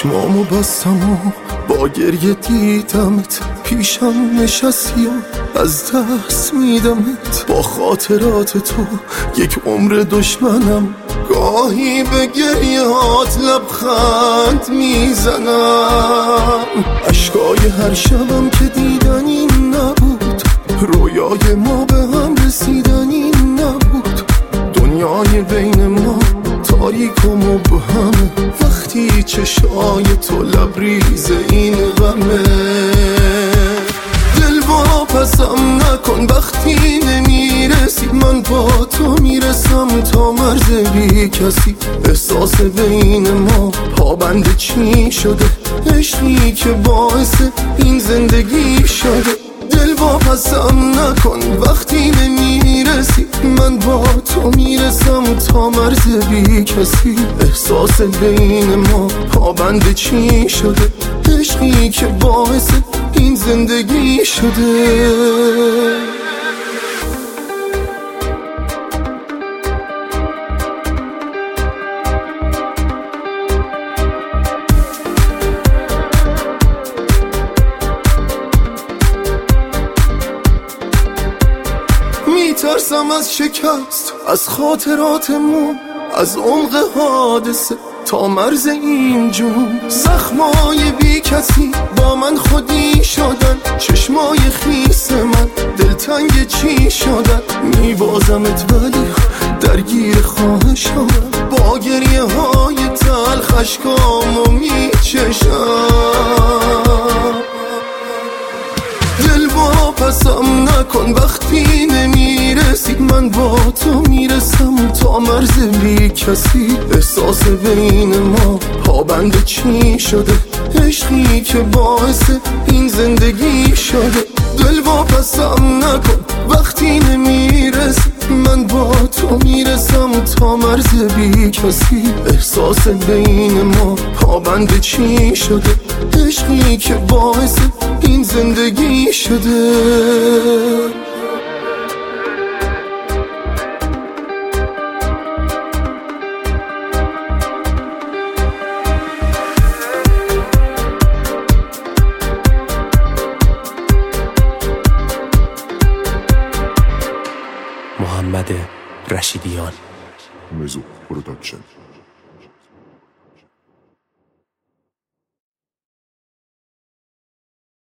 چشمامو بستم و با گریه دیدمت، پیشم نشستی و از دست میدمت. با خاطرات تو یک عمر دشمنم، گاهی به گریهات لبخند میزنم. اشکای هر شبم که دیدنی نبود، رویای ما به هم رسیدنی نبود. دنیای بین ما تاریک و مبهمه، وقتی چشای تو لبریز این غمه. دل واپسم نکن وقتی نمیرسی، من با تو میرسم تا مرز بی کسی. احساس بین ما پابند چی شده، عشقی که باعث این زندگی شده. دل واپسم نکن وقتی نمیرسی، من با تو میرسم تا مرز بی کسی. احساس بین ما پابند چی شده، عشقی که باعث این زندگی شده. میترسم از شکست، از خاطراتمون، از عمق حادثه تا مرز این جون. زخمای بی کسی با من خودی شدن، چشمای خیس من دلتنگ چی شدن. میبازمت ولی درگیر خواهشم، با گریه های تلخ اشکامو میچشم. دل واپسم نکن وقتی نمیرسی، من با تو میرسم تا مرز بی کسی. احساس بین ما پابند چی شده، عشقی که باعث این زندگی شده. دل واپسم نکن وقتی نمیرسی، من با تو میرسم تا مرز بی کسی. احساس بین ما پابند چی شده، عشقی که باعث این زندگی شده. محمد رشیدیان. میزو پروداکشن.